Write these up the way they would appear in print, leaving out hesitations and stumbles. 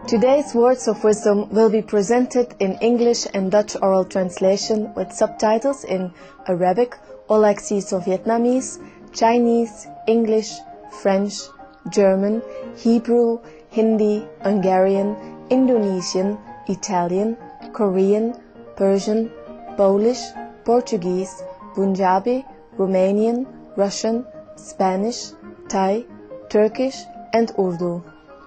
Today's words of wisdom will be presented in English and Dutch oral translation with subtitles in Arabic, Olaxese Vietnamese, Chinese, English, French, German, Hebrew, Hindi, Hungarian, Indonesian, Italian, Korean, Persian, Polish, Portuguese, Punjabi, Romanian, Russian, Spanish, Thai, Turkish and Urdu.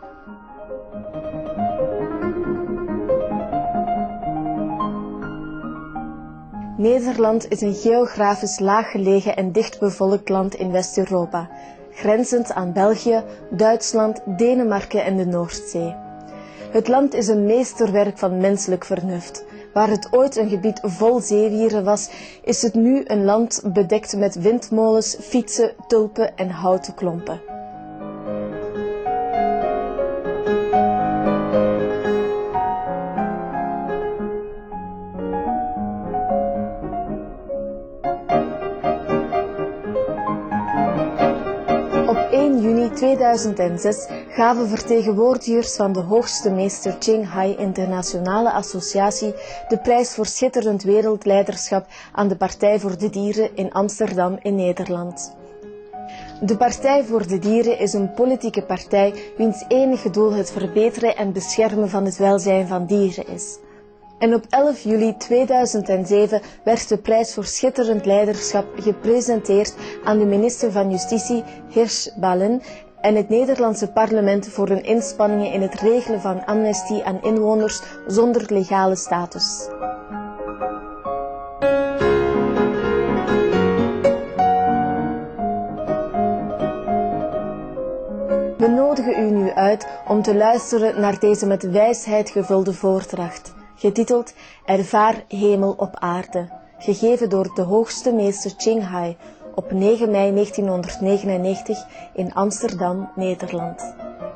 Nederland is een geografisch laaggelegen en dichtbevolkt land in West-Europa, grenzend aan België, Duitsland, Denemarken en de Noordzee. Het land is een meesterwerk van menselijk vernuft. Waar het ooit een gebied vol zeewieren was, is het nu een land bedekt met windmolens, fietsen, tulpen en houten klompen. Op 1 juni 2006 gaven vertegenwoordigers van de hoogste meester Qinghai Internationale Associatie de prijs voor schitterend wereldleiderschap aan de Partij voor de Dieren in Amsterdam in Nederland. De Partij voor de Dieren is een politieke partij wiens enige doel het verbeteren en beschermen van het welzijn van dieren is. En op 11 juli 2007 werd de prijs voor schitterend leiderschap gepresenteerd aan de minister van Justitie, Hirschballen, en het Nederlandse parlement voor hun inspanningen in het regelen van amnestie aan inwoners zonder legale status. We nodigen u nu uit om te luisteren naar deze met wijsheid gevulde voordracht, getiteld Ervaar hemel op aarde, gegeven door de hoogste meester Qinghai op 9 mei 1999 in Amsterdam, Nederland.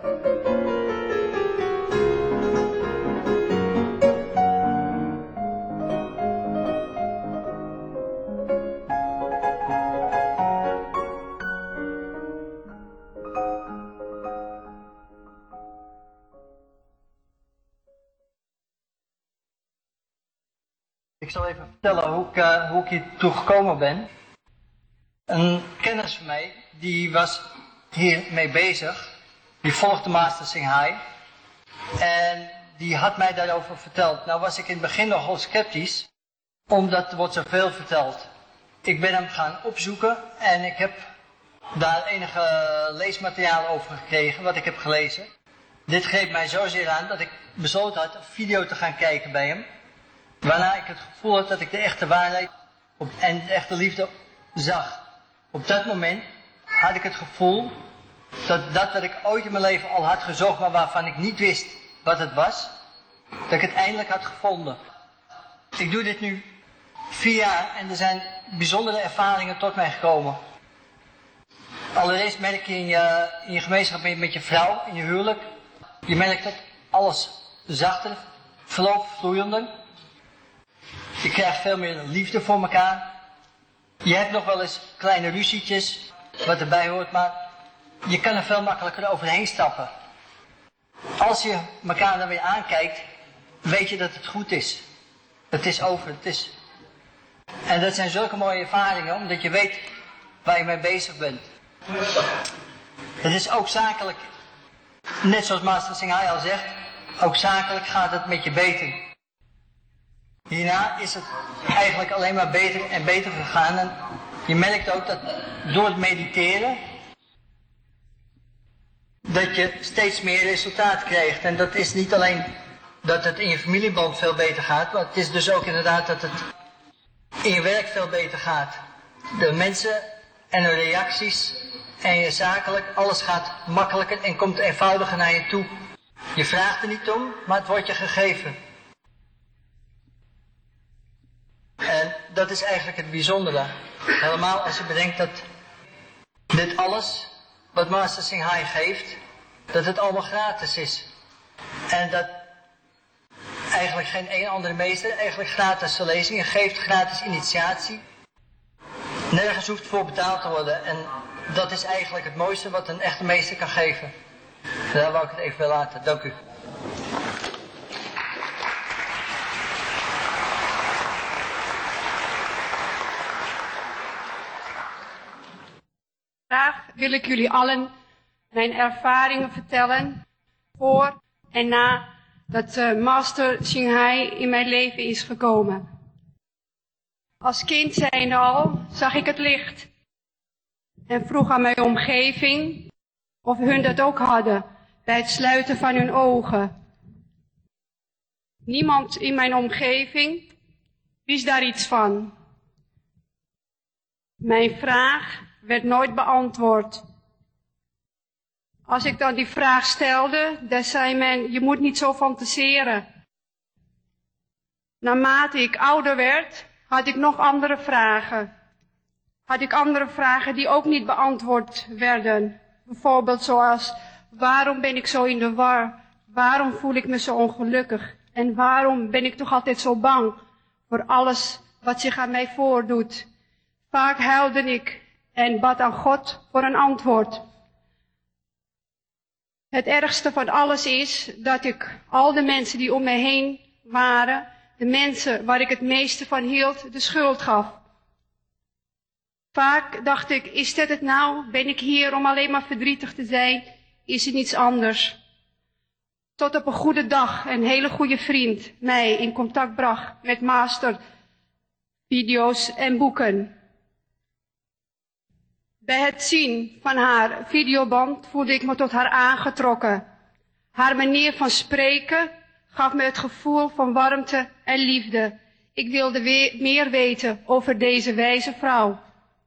Ik zal even vertellen hoe ik hier toe gekomen ben. Een kennis van mij, die was hiermee bezig. Die volgde Master Qinghai. En die had mij daarover verteld. Nou was ik in het begin nogal sceptisch, omdat er wordt zoveel verteld. Ik ben hem gaan opzoeken en ik heb daar enige leesmateriaal over gekregen, wat ik heb gelezen. Dit greep mij zozeer aan dat ik besloten had een video te gaan kijken bij hem. Waarna ik het gevoel had dat ik de echte waarheid en de echte liefde zag. Op dat moment had ik het gevoel dat wat ik ooit in mijn leven al had gezocht, maar waarvan ik niet wist wat het was, dat ik het eindelijk had gevonden. Ik doe dit nu 4 jaar en er zijn bijzondere ervaringen tot mij gekomen. Allereerst merk je in je gemeenschap met je vrouw, in je huwelijk, je merkt dat alles zachter verloopt, vloeiender. Je krijgt veel meer liefde voor elkaar. Je hebt nog wel eens kleine ruzietjes, wat erbij hoort, maar je kan er veel makkelijker overheen stappen. Als je elkaar dan weer aankijkt, weet je dat het goed is. Het is over, het is. En dat zijn zulke mooie ervaringen, omdat je weet waar je mee bezig bent. Het is ook zakelijk, net zoals Master Qinghai al zegt, ook zakelijk gaat het met je beter. Hierna is het eigenlijk alleen maar beter en beter gegaan en je merkt ook dat door het mediteren dat je steeds meer resultaat krijgt. En dat is niet alleen dat het in je familieband veel beter gaat, maar het is dus ook inderdaad dat het in je werk veel beter gaat. De mensen en de reacties en je zakelijk, alles gaat makkelijker en komt eenvoudiger naar je toe. Je vraagt er niet om, maar het wordt je gegeven. En dat is eigenlijk het bijzondere. Helemaal als je bedenkt dat dit alles wat Master Qinghai geeft, dat het allemaal gratis is. En dat eigenlijk geen een andere meester eigenlijk gratis lezingen geeft, gratis initiatie. Nergens hoeft voor betaald te worden. En dat is eigenlijk het mooiste wat een echte meester kan geven. Daar wou ik het even bij laten. Dank u. vandaag wil ik jullie allen mijn ervaringen vertellen voor en na dat Master Ching Hai in mijn leven is gekomen. Als kind zijnde al zag ik het licht en vroeg aan mijn omgeving of hun dat ook hadden bij het sluiten van hun ogen. Niemand in mijn omgeving wist daar iets van. Mijn vraag werd nooit beantwoord. Als ik dan die vraag stelde, dan zei men, je moet niet zo fantaseren. Naarmate ik ouder werd, had ik nog andere vragen. Had ik andere vragen die ook niet beantwoord werden. Bijvoorbeeld zoals, waarom ben ik zo in de war? Waarom voel ik me zo ongelukkig? En waarom ben ik toch altijd zo bang voor alles wat zich aan mij voordoet? Vaak huilde ik en bad aan God voor een antwoord. Het ergste van alles is dat ik al de mensen die om mij heen waren, de mensen waar ik het meeste van hield, de schuld gaf. Vaak dacht ik, is dit het nou? Ben ik hier om alleen maar verdrietig te zijn? Is het niets anders? Tot op een goede dag een hele goede vriend mij in contact bracht met Master, video's en boeken. Bij het zien van haar videoband voelde ik me tot haar aangetrokken. Haar manier van spreken gaf me het gevoel van warmte en liefde. Ik wilde meer weten over deze wijze vrouw.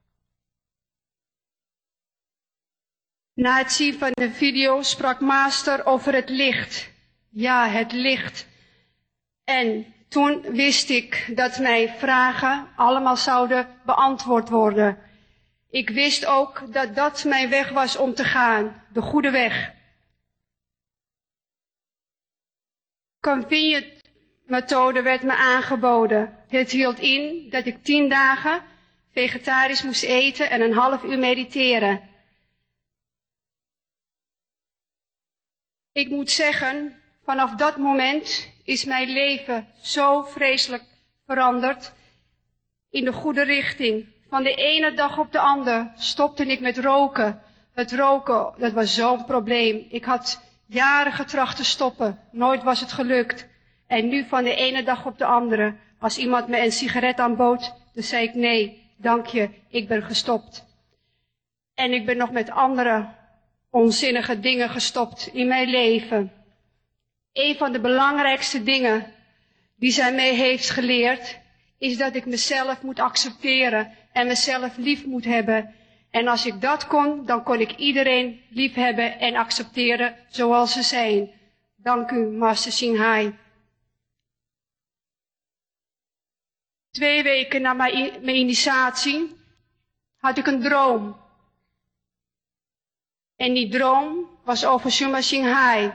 Na het zien van de video sprak Master over het licht. Ja, het licht. En toen wist ik dat mijn vragen allemaal zouden beantwoord worden. Ik wist ook dat dat mijn weg was om te gaan, de goede weg. Convenient methode werd me aangeboden. Het hield in dat ik 10 dagen vegetarisch moest eten en een half uur mediteren. Ik moet zeggen, vanaf dat moment is mijn leven zo vreselijk veranderd in de goede richting. Van de ene dag op de andere stopte ik met roken. Het roken, dat was zo'n probleem. Ik had jaren getracht te stoppen. Nooit was het gelukt. En nu van de ene dag op de andere. Als iemand me een sigaret aanbood, dan zei ik nee, dank je, ik ben gestopt. En ik ben nog met andere onzinnige dingen gestopt in mijn leven. Een van de belangrijkste dingen die zij mij heeft geleerd, is dat ik mezelf moet accepteren en mezelf lief moet hebben. En als ik dat kon, dan kon ik iedereen lief hebben en accepteren zoals ze zijn. Dank u, Master Ching Hai. 2 weken na mijn initiatie had ik een droom. En die droom was over Suma Ching Hai.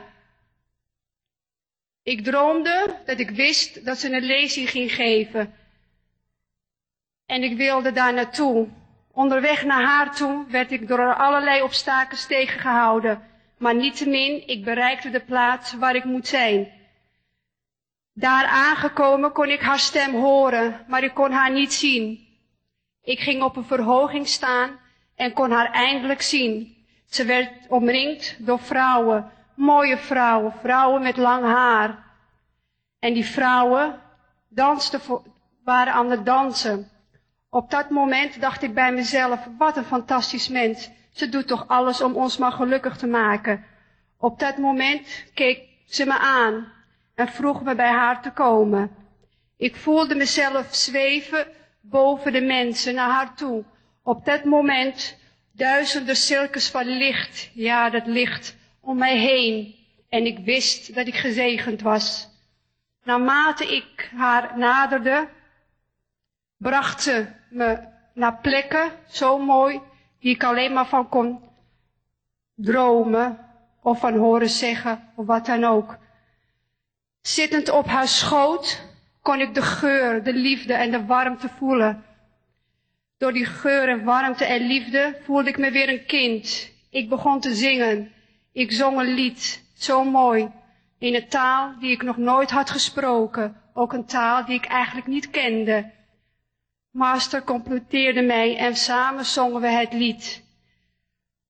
Ik droomde dat ik wist dat ze een lezing ging geven. En ik wilde daar naartoe. Onderweg naar haar toe werd ik door allerlei obstakels tegengehouden. Maar niettemin, ik bereikte de plaats waar ik moet zijn. Daar aangekomen kon ik haar stem horen, maar ik kon haar niet zien. Ik ging op een verhoging staan en kon haar eindelijk zien. Ze werd omringd door vrouwen, mooie vrouwen, vrouwen met lang haar. En die vrouwen waren aan het dansen. Op dat moment dacht ik bij mezelf, wat een fantastisch mens. Ze doet toch alles om ons maar gelukkig te maken. Op dat moment keek ze me aan en vroeg me bij haar te komen. Ik voelde mezelf zweven boven de mensen naar haar toe. Op dat moment duizenden cirkels van licht, ja dat licht, om mij heen. En ik wist dat ik gezegend was. Naarmate ik haar naderde, bracht ze me naar plekken, zo mooi, die ik alleen maar van kon dromen of van horen zeggen of wat dan ook. Zittend op haar schoot kon ik de geur, de liefde en de warmte voelen. Door die geur en warmte en liefde voelde ik me weer een kind. Ik begon te zingen. Ik zong een lied, zo mooi, in een taal die ik nog nooit had gesproken. Ook een taal die ik eigenlijk niet kende. Master completeerde mij en samen zongen we het lied.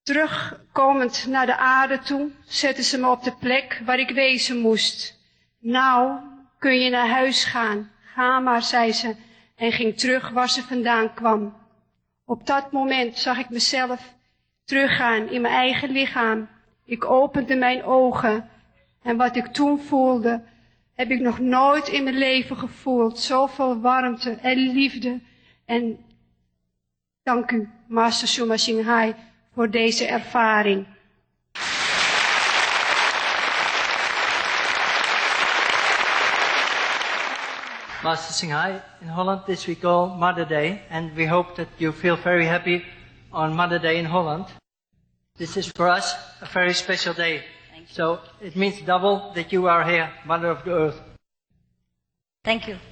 Terugkomend naar de aarde toe, zetten ze me op de plek waar ik wezen moest. Nou, kun je naar huis gaan. Ga maar, zei ze, en ging terug waar ze vandaan kwam. Op dat moment zag ik mezelf teruggaan in mijn eigen lichaam. Ik opende mijn ogen en wat ik toen voelde, heb ik nog nooit in mijn leven gevoeld. Zoveel warmte en liefde. En dank u, Master Suma Singhai, voor deze ervaring. Master Singhai, in Holland this we call Mother Day, and we hope that you feel very happy on Mother Day in Holland. This is for us a very special day. So it means double that you are here, Mother of the Earth. Thank you.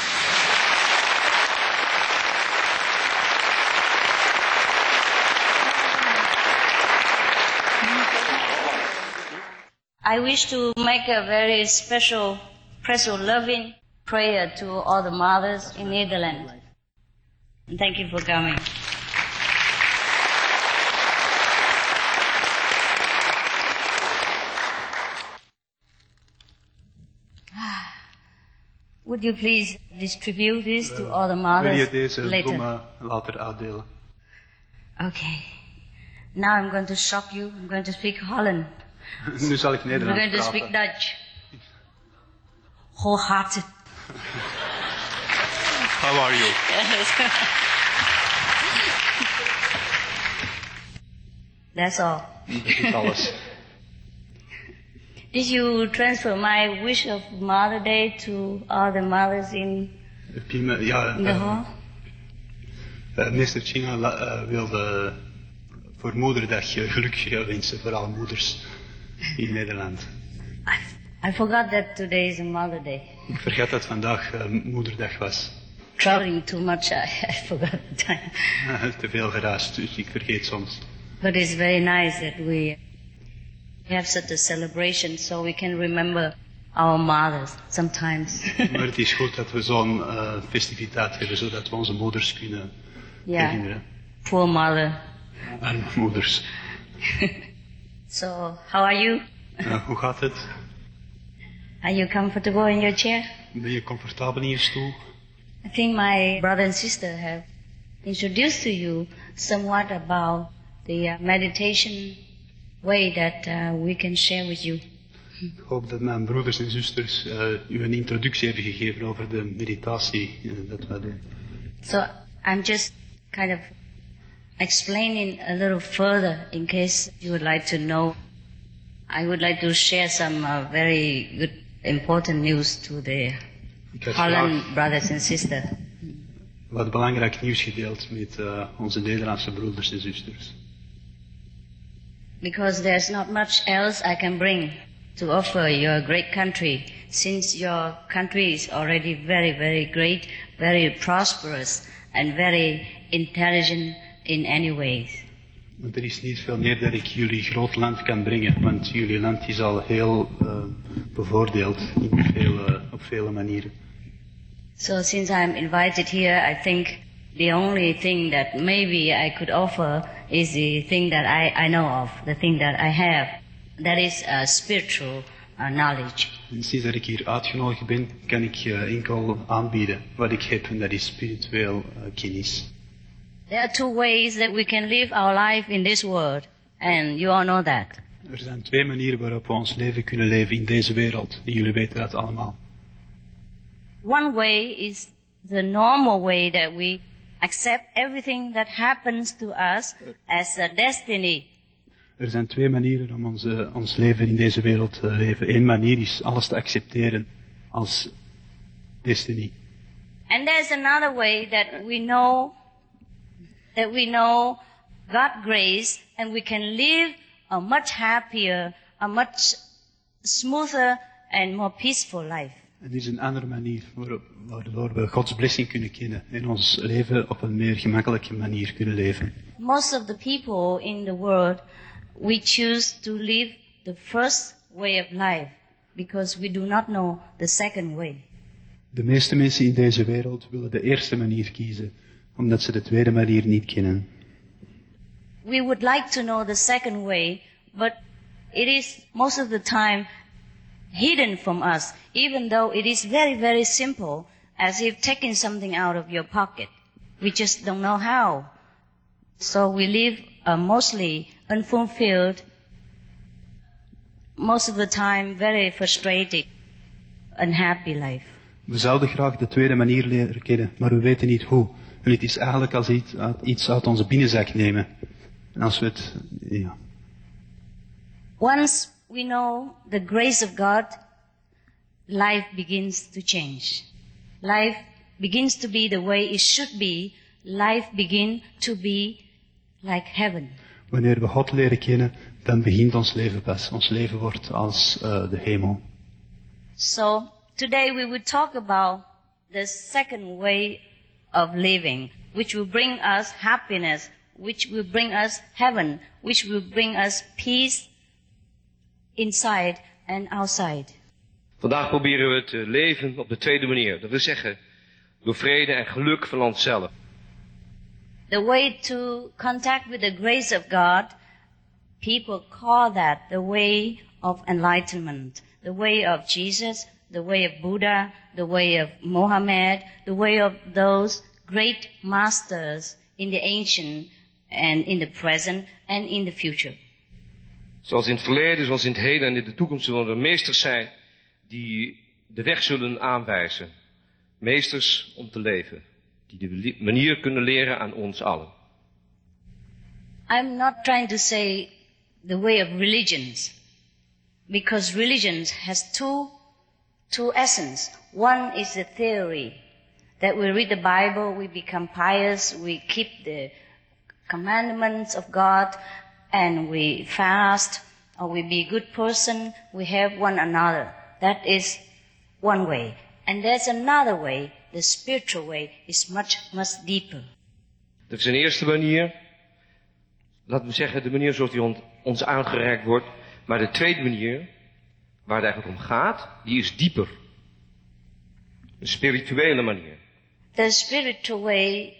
I wish to make a very special, loving prayer to all the mothers in Netherlands. And thank you for coming. Would you please distribute this to all the mothers Wil je deze later? bloemen later uitdelen? Okay. Now I'm going to shock you. I'm going to speak Holland. Nu zal ik We're going Nederlands to speak praten. Dutch. Wholehearted. How are you? That's all. Dat is alles. Did you transfer my wish of Mother Day to all the mothers in Heb je me, ja, the hall? Meester Chinga wilde voor Moederdag gelukkig wensen voor alle moeders in Nederland. I forgot that today is a Mother Day. Ik vergat dat vandaag Moederdag was. Traveling too much, I forgot the time. Te veel gereisd, dus ik vergeet soms. But it's very nice that we have such a celebration so we can remember our mothers sometimes. Maar het is goed dat we zo'n festiviteit hebben, zodat we onze moeders kunnen herinneren. Poor mother. En moeders. So, how are you? Hoe gaat het? Are you comfortable in your chair? Ben je comfortabel in je stoel? I think my brother and sister have introduced to you somewhat about the meditation way that we can share with you. Ik hoop dat mijn broeders en zusters u een introductie hebben gegeven over de meditatie dat wij doen. So I'm just kind of explaining a little further in case you would like to know. I would like to share some very good, important news to the Ik had Holland brothers and sisters. wat belangrijk nieuws gedeeld met onze Nederlandse broeders en zusters. Because there's not much else I can bring to offer your great country, since your country is already very, very great, very prosperous, and very intelligent in any ways. Want er is niet veel meer dat ik jullie groot land kan brengen, want jullie land is al heel bevoordeeld op vele manieren. So since I'm invited here, I think the only thing that maybe I could offer is the thing that I know of, the thing that I have. That is spiritual knowledge. En sinds dat ik hier uitgenodigd ben, kan ik enkel aanbieden wat ik heb, en dat is spiritueel kennis. There are two ways that we can live our life in this world, and you all know that. Er zijn twee manieren waarop we ons leven kunnen leven in deze wereld, en jullie weten dat allemaal. One way is the normal way that we accept everything that happens to us as a destiny. Er zijn twee manieren om ons leven in deze wereld te leven. Eén manier is alles te accepteren als destiny. And there's another way that we know God's grace, and we can live a much happier, a much smoother and more peaceful life. En er is een andere manier waardoor we Gods blessing kunnen kennen en ons leven op een meer gemakkelijke manier kunnen leven. Most of the people in the world, we choose to live the first way of life because we do not know the second way. De meeste mensen in deze wereld willen de eerste manier kiezen, omdat ze de tweede manier niet kennen. we would like to know the second way, but it is most of the time hidden from us, even though it is very, very simple, as if taking something out of your pocket. We just don't know how. So we live a mostly unfulfilled, most of the time very frustrated, unhappy life. We zouden graag de tweede manier leren kennen, maar we weten niet hoe. En het is eigenlijk als iets uit onze binnenzak nemen. En als we het, ja. Once we know the grace of God, life begins to change. Life begins to be the way it should be. Life begins to be like heaven. Wanneer we God leren kennen, dan begint ons leven pas. Ons leven wordt als de hemel. So today we will talk about the second way of living, which will bring us happiness, which will bring us heaven, which will bring us peace inside and outside. Vandaag proberen we te leven op de tweede manier. Dat wil zeggen, door vrede en geluk van onszelf. The way to contact with the grace of God, people call that the way of enlightenment, the way of Jesus, the way of Buddha, the way of Mohammed, the way of those great masters in the ancient and in the present and in the future. Zoals in het verleden, zoals in het heden en in de toekomst zullen er meesters zijn die de weg zullen aanwijzen. Meesters om te leven. Die de manier kunnen leren aan ons allen. I'm not trying to say the way of religions, because religions has two essence. One is the theory, that we read the Bible, we become pious, we keep the commandments of God, and we fast, or we be a good person, we help one another. That is one way. And there's another way, the spiritual way is much, much deeper. Dat is een eerste manier. Laten we zeggen, de manier zoals die ons aangereikt wordt. Maar de tweede manier, waar het eigenlijk om gaat, die is dieper. Een spirituele manier. The spiritual way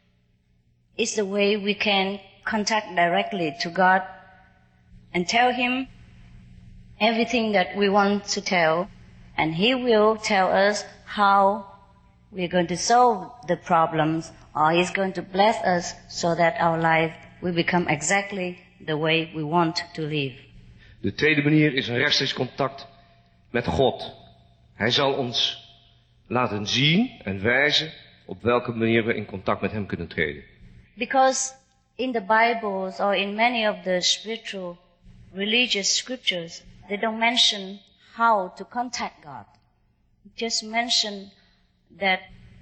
is the way we can contact directly to God and tell Him everything that we want to tell, and He will tell us how we're going to solve the problems, or He's going to bless us so that our life will become exactly the way we want to live. De tweede manier is een rechtstreeks contact met God. Hij zal ons laten zien en wijzen op welke manier we in contact met Hem kunnen treden. Because in the Bibles or in many of the spiritual religious scriptures, they don't mention how to contact God. Just mention that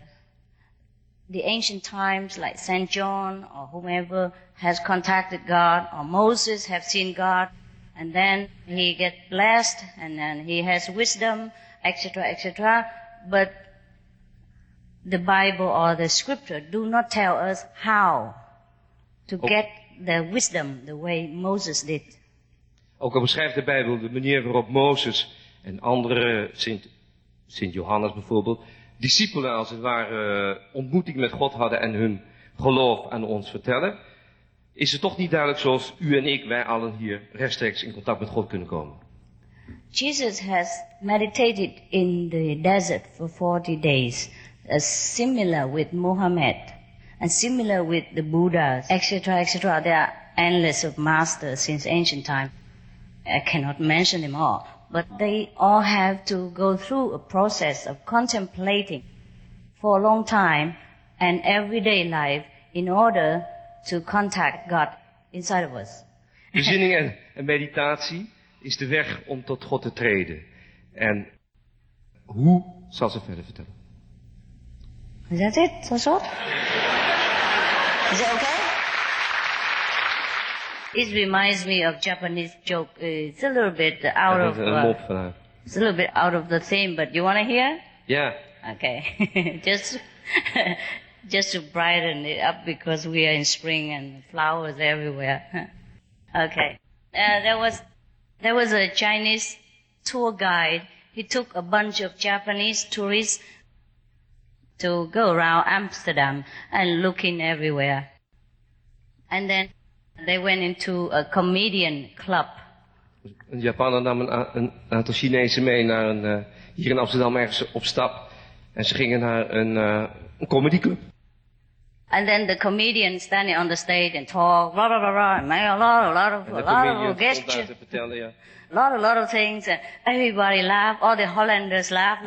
the ancient times like St. John or whomever has contacted God, or Moses have seen God, and then he get blessed and then he has wisdom, etc., etc. But the Bible or the scripture do not tell us how to get the wisdom the way Moses did. Ook al beschrijft de Bijbel de manier waarop Mozes en andere, Sint Johannes bijvoorbeeld, discipelen als het ware ontmoeting met God hadden en hun geloof aan ons vertellen, is het toch niet duidelijk zoals u en ik, wij allen hier rechtstreeks in contact met God kunnen komen. Jesus has meditated in the desert for 40 days, similar with Muhammad, and similar with the Buddhas, etc., etc. There are endless of masters since ancient time. I cannot mention them all, but they all have to go through a process of contemplating for a long time and everyday life in order to contact God inside of us. Bezinning en meditatie is de weg om tot God te treden. En hoe zal ze verder vertellen. Is that it? That's all? Is it okay? It reminds me of Japanese joke. It's a little bit out of it's a little bit out of the theme, but you want to hear? Yeah. Okay. just to brighten it up because we are in spring and flowers everywhere. Okay. There was a Chinese tour guide. He took a bunch of Japanese tourists to go around Amsterdam and looking everywhere. And then They went into a comedian club. Een Japaner nam een aantal Chinezen mee naar hier in Amsterdam ergens op stap. En ze gingen naar een comedyclub. And then the comedian standing on the stage and talk, blah, blah, blah, blah, and make a lot of gestures, lot of things. Everybody laughed, all the Hollanders laughed.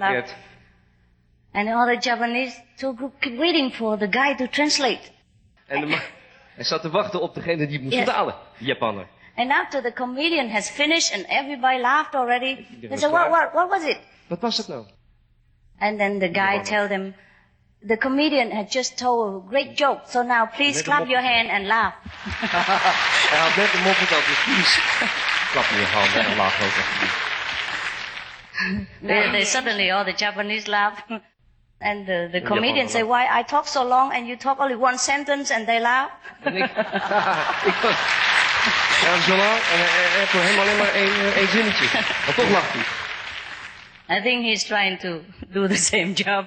And all the Japanese keep waiting for the guy to translate. En hij zat te wachten op degene die moest vertalen, de Japaner. And after the comedian has finished and everybody laughed already, they said, what was it? Wat was het nou? And then the guy told them, the comedian had just told a great joke, so now please clap your hand and laugh. Hij had net een mop verteld, dus please klap je handen en lach ook even. They suddenly, all the Japanese laugh. And the comedian said, why I talk so long and you talk only one sentence and they laugh? En ik was zo lang en hij kon helemaal alleen maar één zinnetje. Maar toch lacht hij. I think he's trying to do the same job.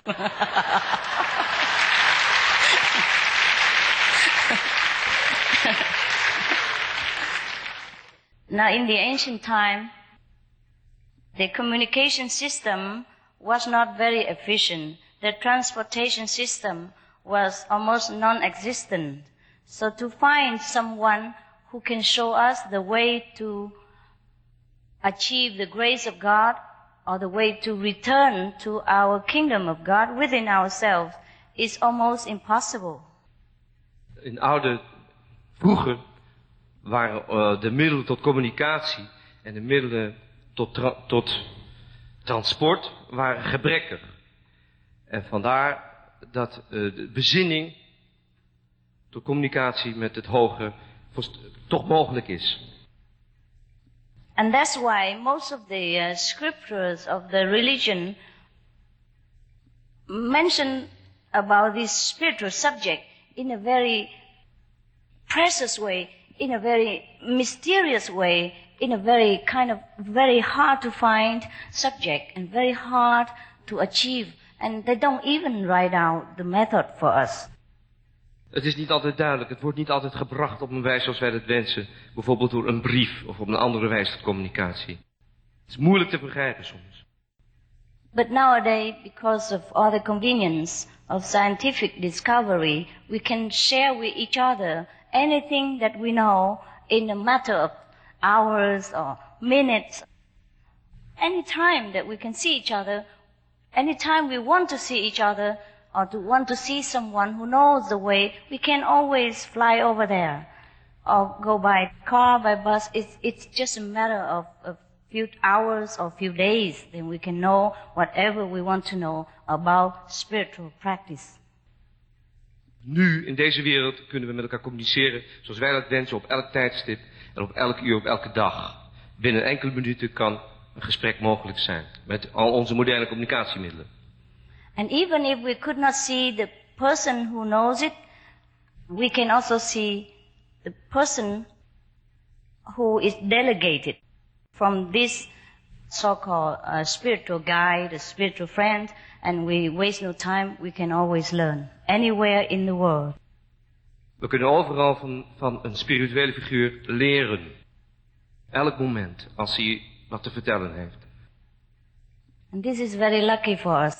Now, in the ancient time, the communication system was not very efficient. The transportation system was almost non-existent. So to find someone who can show us the way to achieve the grace of God or the way to return to our kingdom of God within ourselves is almost impossible. Vroeger waren de middelen tot communicatie en de middelen tot transport waren gebrekkig. En vandaar dat de bezinning tot communicatie met het hoge toch mogelijk is. And that's why most of the scriptures of the religion mention about this spiritual subject in a very precious way, in a very mysterious way, in a very kind of very hard to find subject and very hard to achieve. And they don't even write out the method for us. Het is niet altijd duidelijk, het wordt niet altijd gebracht op een wijze zoals wij dat wensen. Bijvoorbeeld door een brief of op een andere wijze tot communicatie. Het is moeilijk te begrijpen soms. But nowadays, because of all the convenience of scientific discovery, we can share with each other anything that we know in a matter of hours or minutes. Any time that we can see each other, anytime we want to see each other, or to want to see someone who knows the way, we can always fly over there. Or go by car, by bus. It's just a matter of a few hours or few days. Then we can know whatever we want to know about spiritual practice. Nu, in deze wereld, kunnen we met elkaar communiceren zoals wij dat wensen op elk tijdstip en op elk uur, op elke dag. Binnen enkele minuten kan een gesprek mogelijk zijn met al onze moderne communicatiemiddelen. And even if we could not see the person who knows it, we can also see the person who is delegated from this so-called spiritual guide, a spiritual friend, and we waste no time, we can always learn, anywhere in the world. We kunnen overal van een spirituele figuur leren. Elk moment, als hij wat te vertellen heeft. And this is very lucky for us.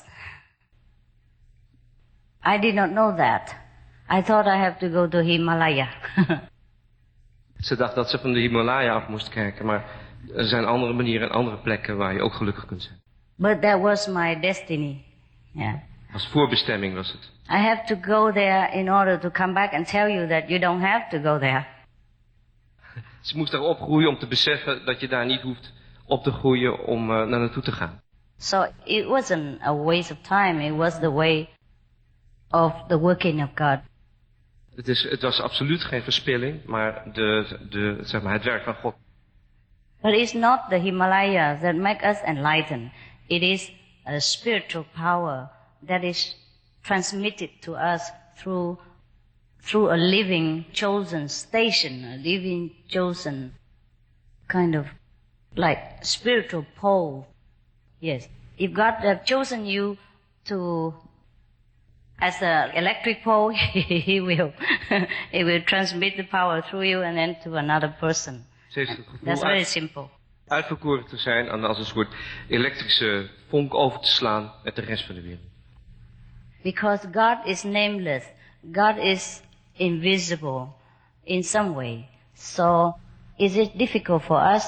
I did not know that. I thought I have to go to Himalaya. Ze dacht dat ze van de Himalaya af moest kijken, maar er zijn andere manieren en andere plekken waar je ook gelukkig kunt zijn. But that was my destiny. Yeah. Als voorbestemming was het. I have to go there in order to come back and tell you that you don't have to go there. Ze moest daar opgroeien om te beseffen dat je daar niet hoeft op te groeien om naar naartoe te gaan. So it wasn't a waste of time, it was the way of the working of God. Het was absoluut geen verspilling, maar zeg maar het werk van God. But it's not the Himalayas that make us enlightened. It is a spiritual power that is transmitted to us through a living chosen station, a living chosen kind of like spiritual pole. Yes. If God have chosen you to As an electric pole, he will transmit the power through you and then to another person. Ze heeft het gevoel That's very simple. uitverkoren te zijn en als een soort elektrische vonk over te slaan met de rest van de wereld. Because God is nameless. God is invisible in some way. So is it difficult for us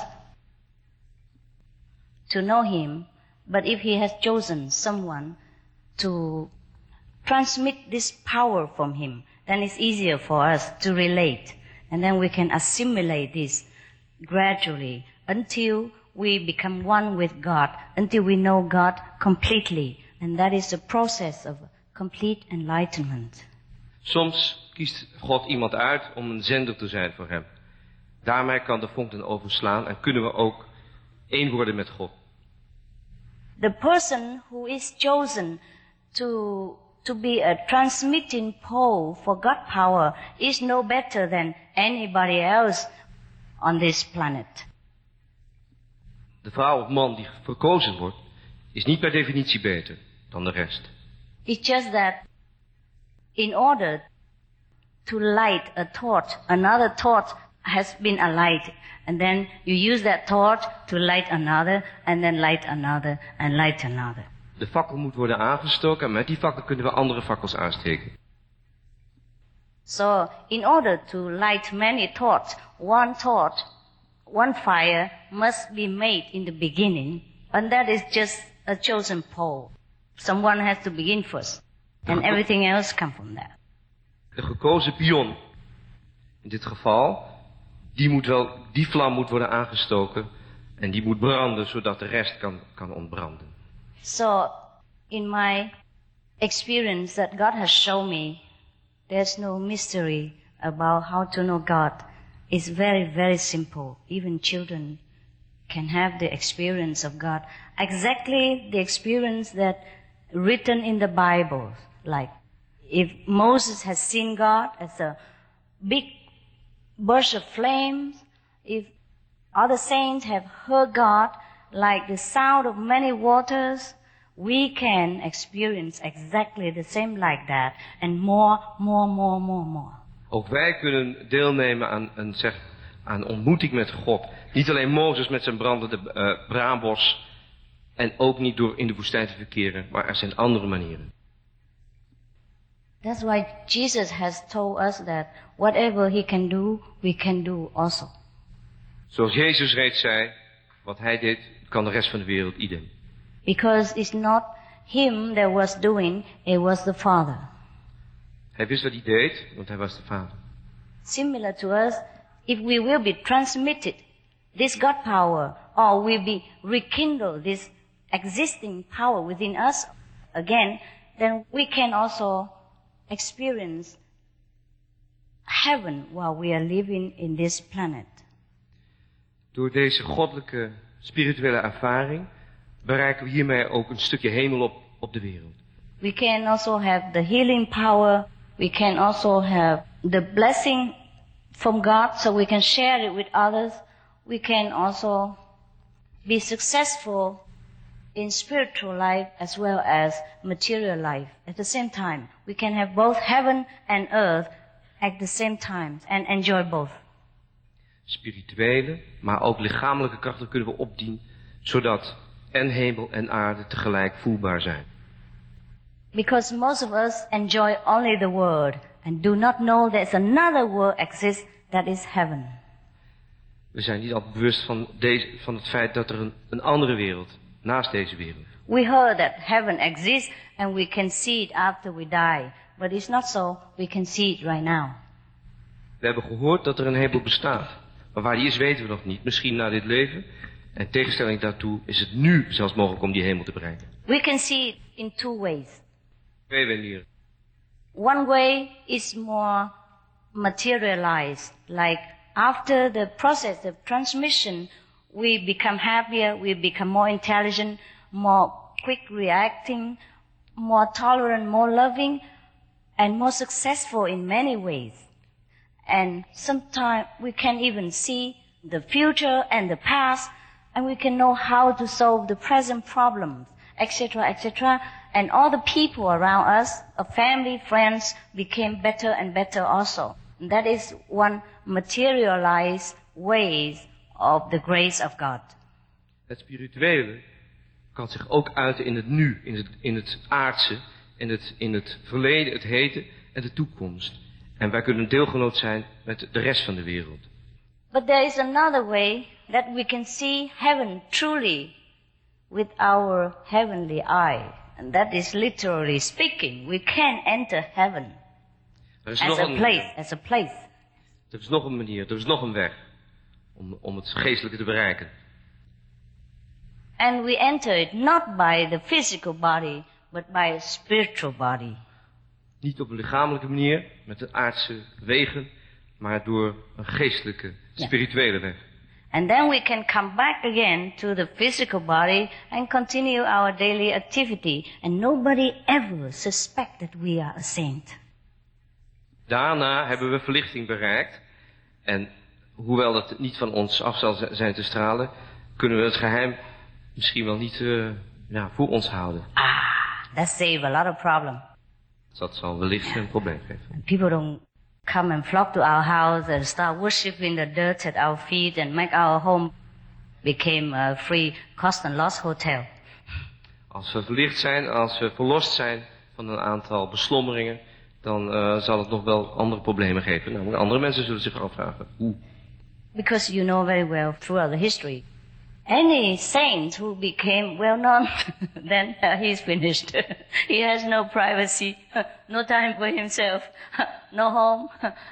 to know him? But if he has chosen someone to transmit this power from him, then it's easier for us to relate. And then we can assimilate this gradually until we become one with God, until we know God completely. And that is the process of complete enlightenment. Soms kiest God iemand uit om een zender te zijn voor hem. Daarmee kan de vonk dan overslaan en kunnen we ook één worden met God. The person who is chosen to be a transmitting pole for God power is no better than anybody else on this planet. De vrouw of man die verkozen wordt, is niet per definitie beter dan de rest. It's just that in order to light a torch, another torch has been alighted. And then you use that torch to light another, and then light another, and light another. De fakkel moet worden aangestoken en met die fakkel kunnen we andere fakkels aansteken. So, in order to light many torch, one fire must be made in the beginning, and that is just a chosen pole. Someone has to begin first, and everything else comes from that. De gekozen pion, in dit geval, die vlam moet worden aangestoken en die moet branden zodat de rest kan ontbranden. So, in my experience that God has shown me, there's no mystery about how to know God. It's very, very simple. Even children can have the experience of God. Exactly the experience that written in the Bible. Like, if Moses has seen God as a big burst of flames, if other saints have heard God like the sound of many waters, we can experience exactly the same like that, and more. Ook wij kunnen deelnemen aan een ontmoeting met God. Niet alleen Mozes met zijn brandende braambos en ook niet door in de woestijn te verkeren, maar er zijn andere manieren. That's why Jesus has told us that whatever he can do, we can do also. Zoals Jezus reeds zei, wat hij deed, kan de rest van de wereld idem. Because it's not him that was doing, it was the Father. Hij wist wat hij deed, want hij was de Vader. Similar to us, if we will be transmitted this God power, or will be rekindled this existing power within us again, then we can also experience heaven while we are living in this planet. Door deze goddelijke, spirituele ervaring bereiken we hiermee ook een stukje hemel op de wereld. We can also have the healing power. We can also have the blessing from God, so we can share it with others. We can also be successful in spiritual life as well as material life at the same time. We can have both heaven and earth at the same time and enjoy both. Spirituele, maar ook lichamelijke krachten kunnen we opdienen, zodat en hemel en aarde tegelijk voelbaar zijn. Because most of us enjoy only the world and do not know there's another world exists that is heaven. We zijn niet altijd bewust van het feit dat er een andere wereld naast deze wereld. We heard that heaven exists and we can see it after we die. But it's not so. We can see it right now. We hebben gehoord dat er een hemel bestaat. Maar waar die is weten we nog niet. Misschien na dit leven. En in tegenstelling daartoe is het nu zelfs mogelijk om die hemel te bereiken. We can see it in two ways. Twee manieren. One way is more materialized. Like after the process of transmission, we become happier, we become more intelligent, more quick reacting, more tolerant, more loving, and more successful in many ways. And sometimes we can even see the future and the past, and we can know how to solve the present problems, etc., etc. and all the people around us, family, friends, became better and better also. And that is one materialized ways of the grace of God. Het spirituele kan zich ook uiten in het nu, in het aardse, in het verleden, het heden en de toekomst. En wij kunnen deelgenoot zijn met de rest van de wereld. But there is another way that we can see heaven truly with our heavenly eye. And that is literally speaking. We can enter heaven as a place. Er is nog een manier, er is nog een weg om het geestelijke te bereiken. And we enter it not by the physical body, but by a spiritual body. Niet op een lichamelijke manier, met de aardse wegen, maar door een geestelijke, spirituele weg. And then we can come back again to the physical body and continue our daily activity. And nobody ever suspect that we are a saint. Daarna hebben we verlichting bereikt. En hoewel dat niet van ons af zal zijn te stralen, kunnen we het geheim misschien wel niet voor ons houden. That save a lot of problem. Dat zal wellicht een probleem geven. People don't come and flock to our house and start worshiping the dirt at our feet and make our home became a free cost and loss hotel. Als we verlicht zijn, als we verlost zijn van een aantal beslommeringen, dan zal het nog wel andere problemen geven. Namelijk andere mensen zullen zich afvragen hoe. Because you know very well throughout the history, any saint who became well known, then he's finished. He has no privacy, no time for himself, no home,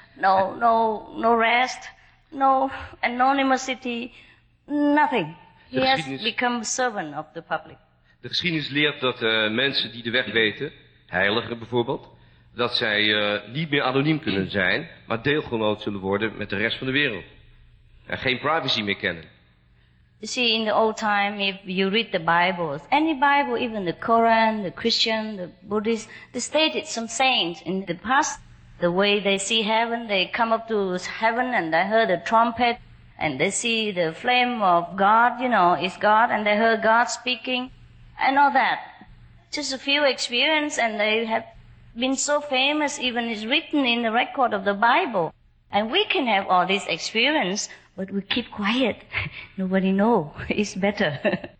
no rest, no anonymity, nothing. He has become servant of the public. De geschiedenis leert dat mensen die de weg weten, heiligen bijvoorbeeld, dat zij niet meer anoniem kunnen zijn, maar deelgenoot zullen worden met de rest van de wereld. En geen privacy meer kennen. You see, in the old time, if you read the Bible, any Bible, even the Quran, the Christian, the Buddhist, they stated some saints in the past. The way they see heaven, they come up to heaven and they heard a trumpet and they see the flame of God, you know, is God, and they heard God speaking and all that. Just a few experience and they have been so famous, even is written in the record of the Bible. And we can have all this experience, but we keep quiet. Nobody know. It's better.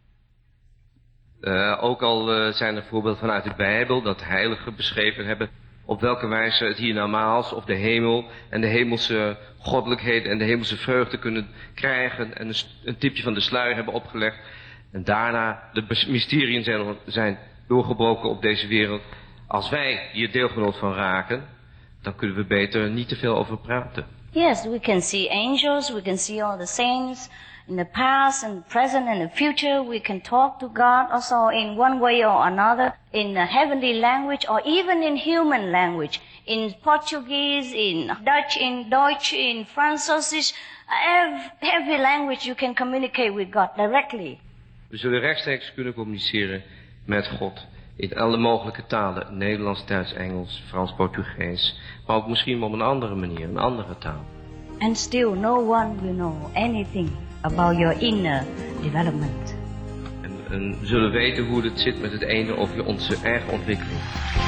Ook al zijn er voorbeelden vanuit de Bijbel dat heiligen beschreven hebben op welke wijze het hiernamaals of de hemel en de hemelse goddelijkheid en de hemelse vreugde kunnen krijgen en een tipje van de sluier hebben opgelegd. En daarna de mysteriën zijn doorgebroken op deze wereld. Als wij hier deelgenoot van raken, dan kunnen we beter niet te veel over praten. Yes, we can see angels, we can see all the saints in the past and the present and the future. We can talk to God also in one way or another, in a heavenly language or even in human language. In Portuguese, in Dutch, in Deutsch, in Französisch, every language you can communicate with God directly. We zullen rechtstreeks kunnen communiceren met God in alle mogelijke talen. Nederlands, Duits, Engels, Frans, Portugees. Maar ook misschien op een andere manier, een andere taal. And still no one will know anything about your inner development. En zullen weten hoe het zit met het ene of onze eigen ontwikkeling.